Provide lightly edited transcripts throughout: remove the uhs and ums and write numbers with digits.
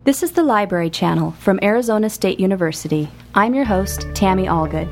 This is the Library Channel from Arizona State University. I'm your host, Tammy Allgood.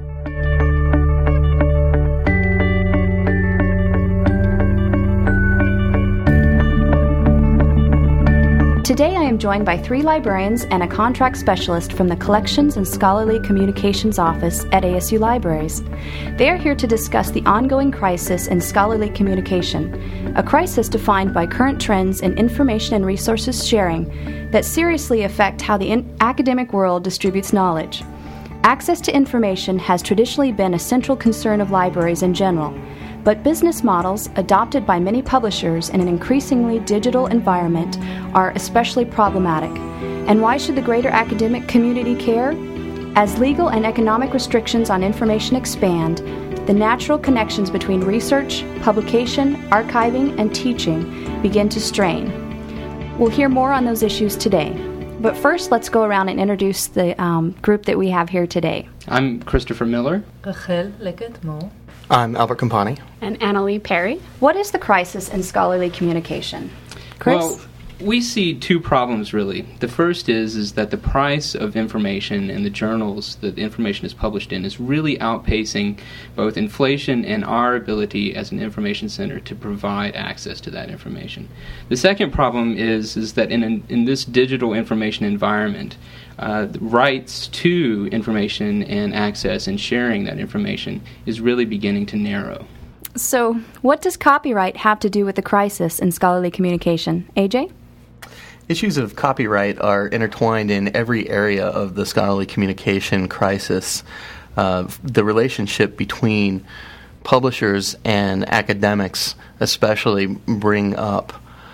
Today I am joined by 3 librarians and a contract specialist from the Collections and Scholarly Communications Office at ASU Libraries. They are here to discuss the ongoing crisis in scholarly communication, a crisis defined by current trends in information and resources sharing that seriously affect how the academic world distributes knowledge. Access to information has traditionally been a central concern of libraries in general, but business models adopted by many publishers in an increasingly digital environment are especially problematic. And why should the greater academic community care? As legal and economic restrictions on information expand, the natural connections between research, publication, archiving, and teaching begin to strain. We'll hear more on those issues today. But first, let's go around and introduce the group that we have here today. I'm Christopher Miller. Rachel Leggett-Moe. I'm Albert Campani. And Annalee Perry. What is the crisis in scholarly communication? Chris? Well, we see 2 problems, really. The first is that the price of information and the journals that the information is published in is really outpacing both inflation and our ability as an information center to provide access to that information. The second problem is that in this digital information environment, the rights to information and access and sharing that information is really beginning to narrow. So, what does copyright have to do with the crisis in scholarly communication? AJ? Issues of copyright are intertwined in every area of the scholarly communication crisis. The relationship between publishers and academics especially bring up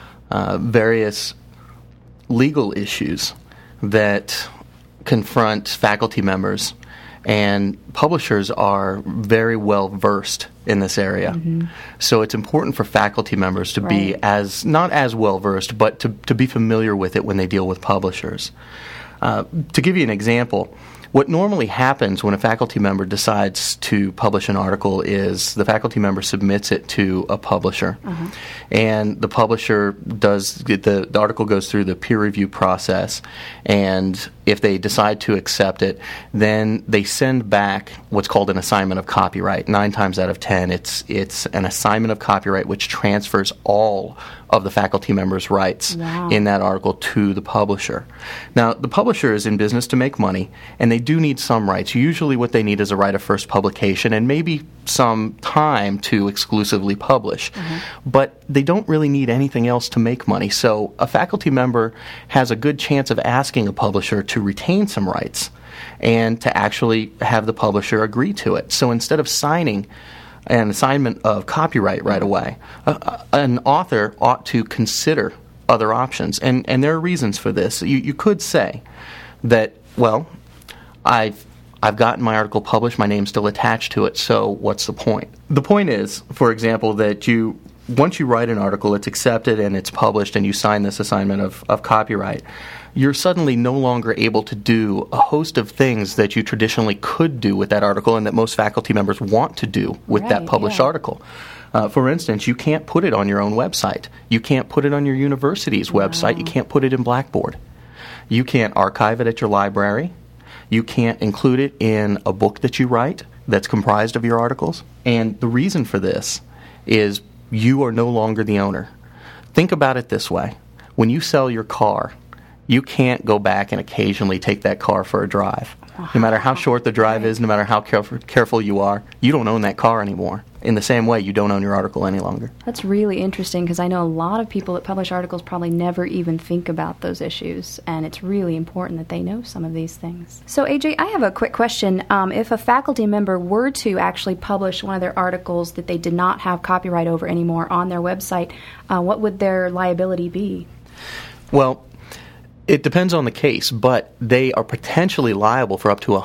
various legal issues that confront faculty members, and publishers are very well versed in this area. Mm-hmm. So it's important for faculty members to be not as well versed, but to be familiar with it when they deal with publishers. To give you an example, what normally happens when a faculty member decides to publish an article is the faculty member submits it to a publisher, and the publisher does the article goes through the peer review process, and if they decide to accept it, then they send back what's called an assignment of copyright. 9 times out of 10, it's an assignment of copyright which transfers all of the faculty member's rights in that article to the publisher. Now, the publisher is in business to make money, and they do need some rights. Usually what they need is a right of first publication and maybe some time to exclusively publish. But they don't really need anything else to make money. So a faculty member has a good chance of asking a publisher to retain some rights and to actually have the publisher agree to it. So instead of signing an assignment of copyright right away, an author ought to consider other options. And there are reasons for this. You could say that, well, I've gotten my article published, my name's still attached to it, so what's the point? The point is, for example, that once you write an article, it's accepted and it's published and you sign this assignment of copyright, you're suddenly no longer able to do a host of things that you traditionally could do with that article and that most faculty members want to do with that published article. For instance, you can't put it on your own website. You can't put it on your university's website. You can't put it in Blackboard. You can't archive it at your library. You can't include it in a book that you write that's comprised of your articles. And the reason for this is you are no longer the owner. Think about it this way. When you sell your car, you can't go back and occasionally take that car for a drive. No matter how short the drive is, no matter how careful you are, you don't own that car anymore. In the same way, you don't own your article any longer. That's really interesting because I know a lot of people that publish articles probably never even think about those issues, and it's really important that they know some of these things. So, AJ, I have a quick question. If a faculty member were to actually publish one of their articles that they did not have copyright over anymore on their website, what would their liability be? Well, it depends on the case, but they are potentially liable for up to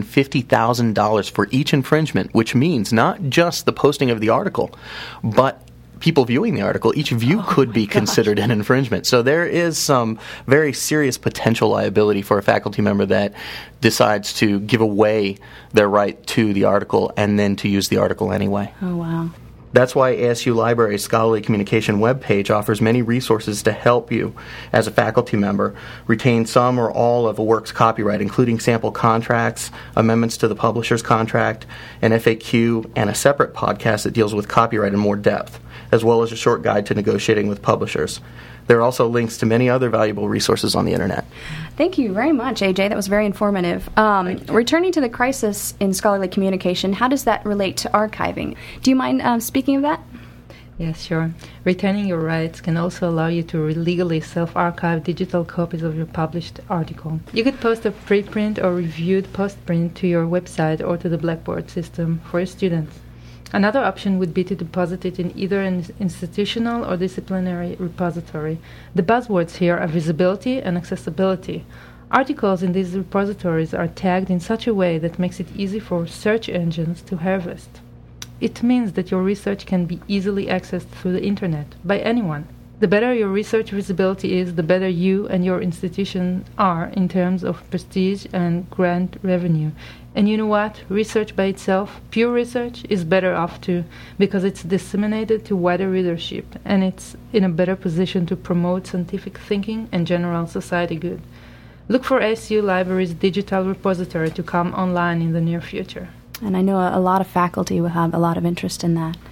$150,000 for each infringement, which means not just the posting of the article, but people viewing the article. Each view could be considered an infringement. So there is some very serious potential liability for a faculty member that decides to give away their right to the article and then to use the article anyway. Oh, wow. That's why ASU Library's Scholarly Communication webpage offers many resources to help you, as a faculty member, retain some or all of a work's copyright, including sample contracts, amendments to the publisher's contract, an FAQ, and a separate podcast that deals with copyright in more depth, as well as a short guide to negotiating with publishers. There are also links to many other valuable resources on the Internet. Thank you very much, AJ. That was very informative. Returning to the crisis in scholarly communication, how does that relate to archiving? Do you mind speaking of that? Yes, sure. Retaining your rights can also allow you to legally self-archive digital copies of your published article. You could post a preprint or reviewed postprint to your website or to the Blackboard system for your students. Another option would be to deposit it in either an institutional or disciplinary repository. The buzzwords here are visibility and accessibility. Articles in these repositories are tagged in such a way that makes it easy for search engines to harvest. It means that your research can be easily accessed through the Internet by anyone. The better your research visibility is, the better you and your institution are in terms of prestige and grant revenue. And you know what? Research by itself, pure research, is better off too, because it's disseminated to wider readership, and it's in a better position to promote scientific thinking and general society good. Look for ASU Library's digital repository to come online in the near future. And I know a lot of faculty will have a lot of interest in that.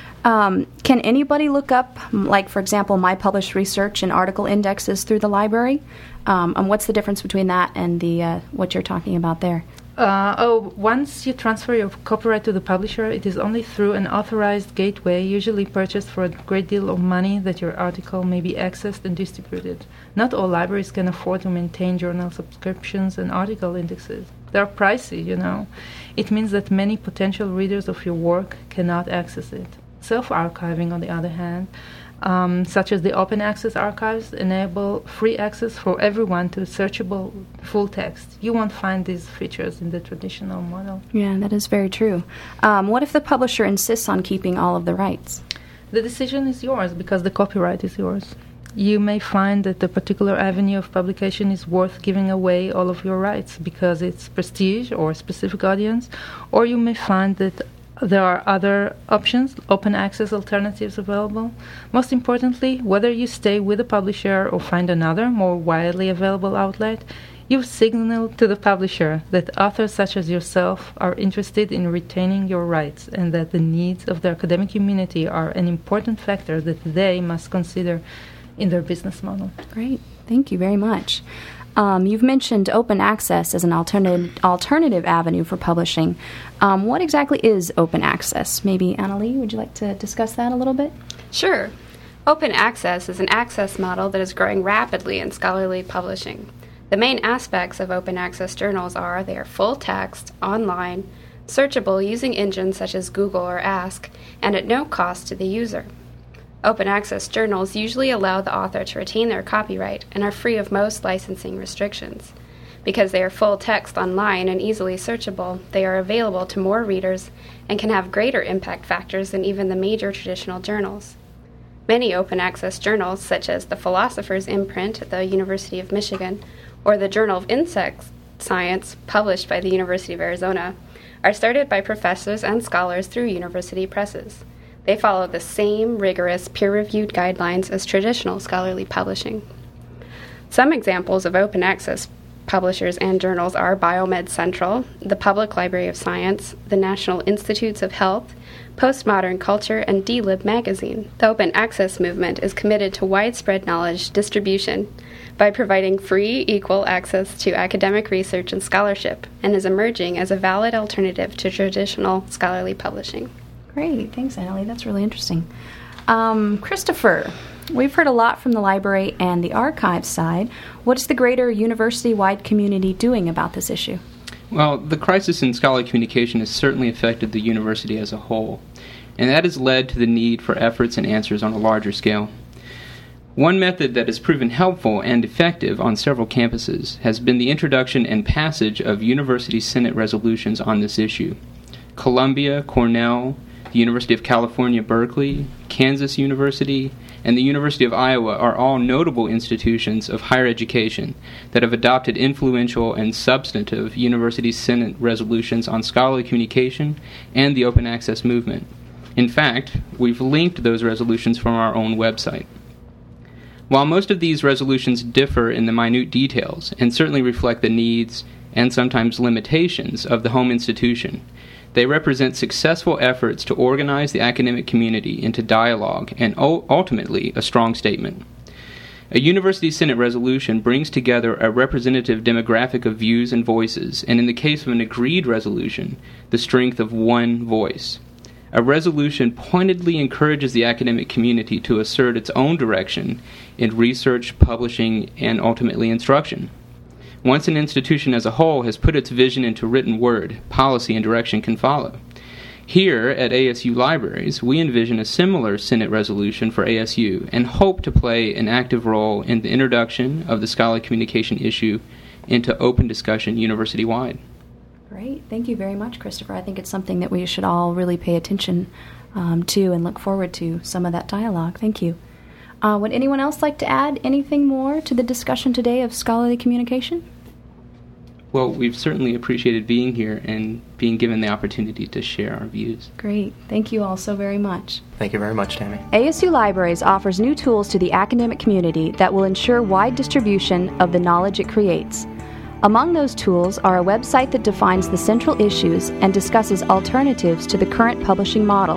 Can anybody look up, like, for example, my published research and article indexes through the library? And what's the difference between that and the what you're talking about there? Once you transfer your copyright to the publisher, it is only through an authorized gateway, usually purchased for a great deal of money, that your article may be accessed and distributed. Not all libraries can afford to maintain journal subscriptions and article indexes. They're pricey, you know. It means that many potential readers of your work cannot access it. Self-archiving, on the other hand, such as the open access archives, enable free access for everyone to searchable full text. You won't find these features in the traditional model. Yeah, that is very true. What if the publisher insists on keeping all of the rights? The decision is yours because the copyright is yours. You may find that a particular avenue of publication is worth giving away all of your rights because it's prestige or a specific audience, or you may find that there are other options, open access alternatives available. Most importantly, whether you stay with the publisher or find another, more widely available outlet, you've signaled to the publisher that authors such as yourself are interested in retaining your rights and that the needs of the academic community are an important factor that they must consider in their business model. Great. Thank you very much. You've mentioned open access as an alternative avenue for publishing. What exactly is open access? Maybe, Annalee, would you like to discuss that a little bit? Sure. Open access is an access model that is growing rapidly in scholarly publishing. The main aspects of open access journals are they are full text, online, searchable using engines such as Google or Ask, and at no cost to the user. Open access journals usually allow the author to retain their copyright and are free of most licensing restrictions. Because they are full text online and easily searchable, they are available to more readers and can have greater impact factors than even the major traditional journals. Many open access journals, such as the Philosopher's Imprint at the University of Michigan or the Journal of Insect Science published by the University of Arizona, are started by professors and scholars through university presses. They follow the same rigorous peer-reviewed guidelines as traditional scholarly publishing. Some examples of open access publishers and journals are Biomed Central, the Public Library of Science, the National Institutes of Health, Postmodern Culture, and DLib magazine. The open access movement is committed to widespread knowledge distribution by providing free, equal access to academic research and scholarship, and is emerging as a valid alternative to traditional scholarly publishing. Great. Thanks, Annalee. That's really interesting. Christopher, we've heard a lot from the library and the archives side. What is the greater university-wide community doing about this issue? Well, the crisis in scholarly communication has certainly affected the university as a whole, and that has led to the need for efforts and answers on a larger scale. One method that has proven helpful and effective on several campuses has been the introduction and passage of University Senate resolutions on this issue. Columbia, Cornell, the University of California, Berkeley, Kansas University, and the University of Iowa are all notable institutions of higher education that have adopted influential and substantive University Senate resolutions on scholarly communication and the open access movement. In fact, we've linked those resolutions from our own website. While most of these resolutions differ in the minute details and certainly reflect the needs and sometimes limitations of the home institution, they represent successful efforts to organize the academic community into dialogue and ultimately a strong statement. A University Senate resolution brings together a representative demographic of views and voices, and in the case of an agreed resolution, the strength of one voice. A resolution pointedly encourages the academic community to assert its own direction in research, publishing, and ultimately instruction. Once an institution as a whole has put its vision into written word, policy and direction can follow. Here at ASU Libraries, we envision a similar Senate resolution for ASU and hope to play an active role in the introduction of the scholarly communication issue into open discussion university-wide. Great. Thank you very much, Christopher. I think it's something that we should all really pay attention to and look forward to some of that dialogue. Thank you. Would anyone else like to add anything more to the discussion today of scholarly communication? Well, we've certainly appreciated being here and being given the opportunity to share our views. Great. Thank you all so very much. Thank you very much, Tammy. ASU Libraries offers new tools to the academic community that will ensure wide distribution of the knowledge it creates. Among those tools are a website that defines the central issues and discusses alternatives to the current publishing model,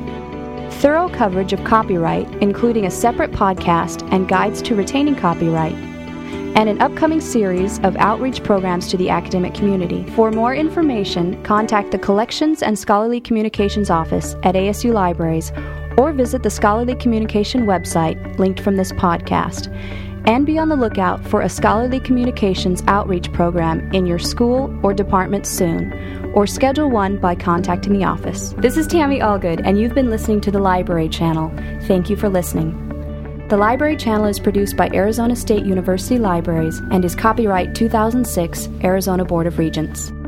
thorough coverage of copyright, including a separate podcast and guides to retaining copyright, and an upcoming series of outreach programs to the academic community. For more information, contact the Collections and Scholarly Communications Office at ASU Libraries or visit the Scholarly Communication website linked from this podcast. And be on the lookout for a Scholarly Communications outreach program in your school or department soon, or schedule one by contacting the office. This is Tammy Allgood, and you've been listening to the Library Channel. Thank you for listening. The Library Channel is produced by Arizona State University Libraries and is copyright 2006, Arizona Board of Regents.